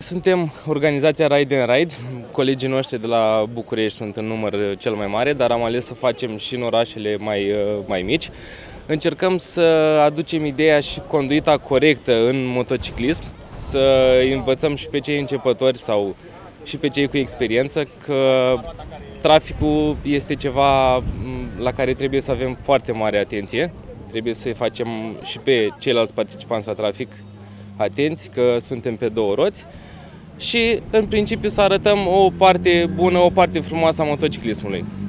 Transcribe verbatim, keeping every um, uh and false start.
suntem organizația Ride and Ride. Colegii noștri de la București sunt în număr cel mai mare, dar am ales să facem și în orașele mai, mai mici. Încercăm să aducem ideea și conduita corectă în motociclism, să învățăm și pe cei începători sau și pe cei cu experiență că traficul este ceva la care trebuie să avem foarte mare atenție. Trebuie să facem și pe ceilalți participanți la trafic atenți că suntem pe două roți și în principiu să arătăm o parte bună, o parte frumoasă a motociclismului.